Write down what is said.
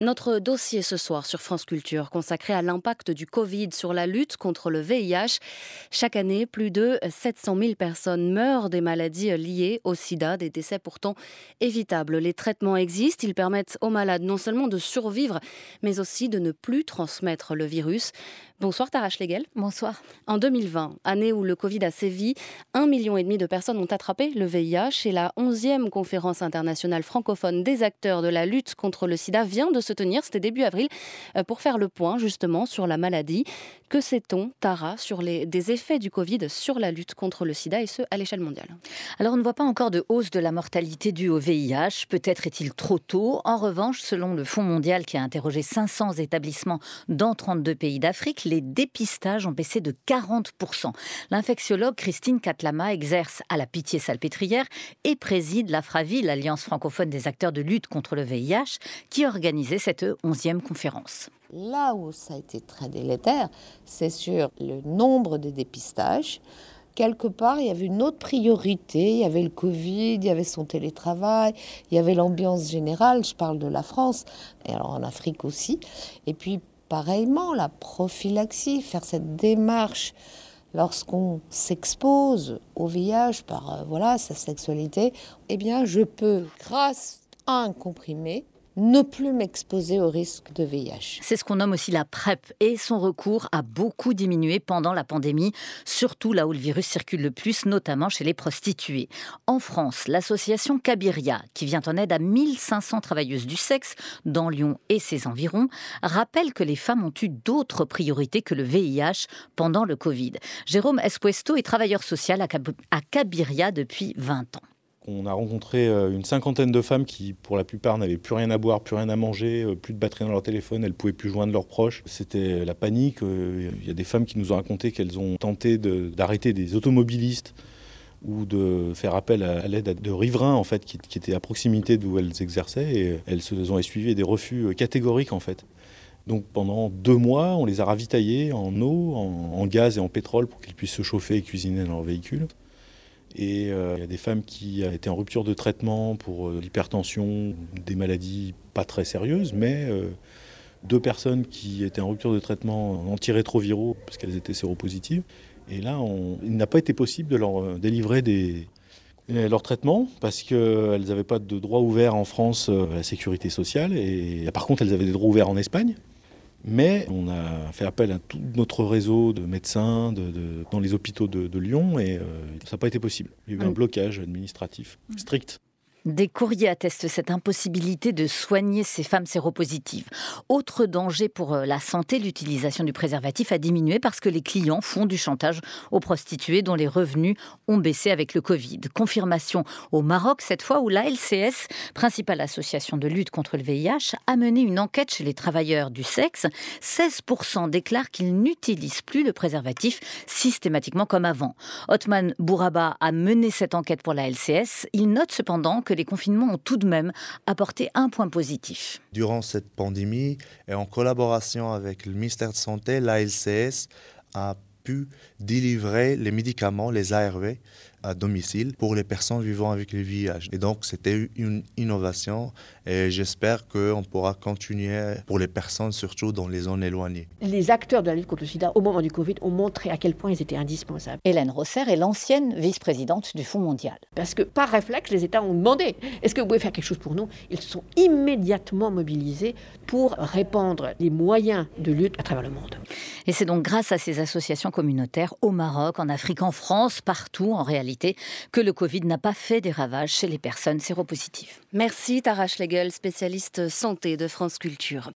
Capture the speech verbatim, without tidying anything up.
Notre dossier ce soir sur France Culture, consacré à l'impact du Covid sur la lutte contre le V I H. Chaque année, plus de sept cent mille personnes meurent des maladies liées au sida, des décès pourtant évitables. Les traitements existent, ils permettent aux malades non seulement de survivre, mais aussi de ne plus transmettre le virus. Bonsoir Tara Schlegel. Bonsoir. En deux mille vingt, année où le Covid a sévi, un million et demi de personnes ont attrapé le V I H et la onzième conférence internationale francophone des acteurs de la lutte contre le sida vient de se tenir, c'était début avril, pour faire le point justement sur la maladie. Que sait-on, Tara, sur les, des effets du Covid sur la lutte contre le sida et ce, à l'échelle mondiale? Alors on ne voit pas encore de hausse de la mortalité due au V I H, peut-être est-il trop tôt. En revanche, selon le Fonds mondial qui a interrogé cinq cents établissements dans trente-deux pays d'Afrique, les dépistages ont baissé de quarante pour cent. L'infectiologue Christine Katlama exerce à la Pitié-Salpêtrière et préside l'AFRAVI, l'Alliance francophone des acteurs de lutte contre le V I H, qui organisait cette onzième conférence. Là où ça a été très délétère, c'est sur le nombre de dépistages. Quelque part, il y avait une autre priorité. Il y avait le Covid, il y avait son télétravail, il y avait l'ambiance générale. Je parle de la France, et alors en Afrique aussi. Et puis, pareillement, la prophylaxie, faire cette démarche lorsqu'on s'expose au V I H par euh, voilà, sa sexualité, eh bien, je peux, grâce à un comprimé, ne plus m'exposer au risque de V I H. C'est ce qu'on nomme aussi la PrEP et son recours a beaucoup diminué pendant la pandémie, surtout là où le virus circule le plus, notamment chez les prostituées. En France, l'association Cabiria, qui vient en aide à mille cinq cents travailleuses du sexe dans Lyon et ses environs, rappelle que les femmes ont eu d'autres priorités que le V I H pendant le Covid. Jérôme Espuesto est travailleur social à Cabiria depuis vingt ans. On a rencontré une cinquantaine de femmes qui, pour la plupart, n'avaient plus rien à boire, plus rien à manger, plus de batterie dans leur téléphone, elles ne pouvaient plus joindre leurs proches. C'était la panique. Il y a des femmes qui nous ont raconté qu'elles ont tenté de, d'arrêter des automobilistes ou de faire appel à, à l'aide de riverains en fait, qui, qui étaient à proximité d'où elles exerçaient. Et elles se ont essuyé des refus catégoriques en fait. Donc pendant deux mois, on les a ravitaillées en eau, en, en gaz et en pétrole pour qu'ils puissent se chauffer et cuisiner dans leur véhicule. Et il euh, y a des femmes qui étaient en rupture de traitement pour euh, l'hypertension, des maladies pas très sérieuses, mais euh, deux personnes qui étaient en rupture de traitement antirétroviraux parce qu'elles étaient séropositives. Et là, on, il n'a pas été possible de leur euh, délivrer des, leur traitement parce qu'elles n'avaient pas de droit ouvert en France euh, à la sécurité sociale. Et par contre, elles avaient des droits ouverts en Espagne. Mais on a fait appel à tout notre réseau de médecins de, de, dans les hôpitaux de, de Lyon et euh, ça n'a pas été possible. Il y a eu un blocage administratif strict. Des courriers attestent cette impossibilité de soigner ces femmes séropositives. Autre danger pour la santé, l'utilisation du préservatif a diminué parce que les clients font du chantage aux prostituées dont les revenus ont baissé avec le Covid. Confirmation au Maroc, cette fois où l'A L C S, principale association de lutte contre le V I H, a mené une enquête chez les travailleurs du sexe. seize pour cent déclarent qu'ils n'utilisent plus le préservatif systématiquement comme avant. Othman Bouraba a mené cette enquête pour l'A L C S. Il note cependant que que les confinements ont tout de même apporté un point positif. Durant cette pandémie, et en collaboration avec le ministère de la Santé, l'A L C S a pu délivrer les médicaments, les A R V, à domicile pour les personnes vivant avec le V I H. Et donc, c'était une innovation et j'espère qu'on pourra continuer pour les personnes, surtout dans les zones éloignées. Les acteurs de la lutte contre le sida, au moment du Covid, ont montré à quel point ils étaient indispensables. Hélène Rosser est l'ancienne vice-présidente du Fonds mondial. Parce que, par réflexe, les États ont demandé « Est-ce que vous pouvez faire quelque chose pour nous ?» Ils se sont immédiatement mobilisés pour répandre les moyens de lutte à travers le monde. Et c'est donc grâce à ces associations communautaires au Maroc, en Afrique, en France, partout en réalité, que le Covid n'a pas fait des ravages chez les personnes séropositives. Merci Tara Schlegel, spécialiste santé de France Culture.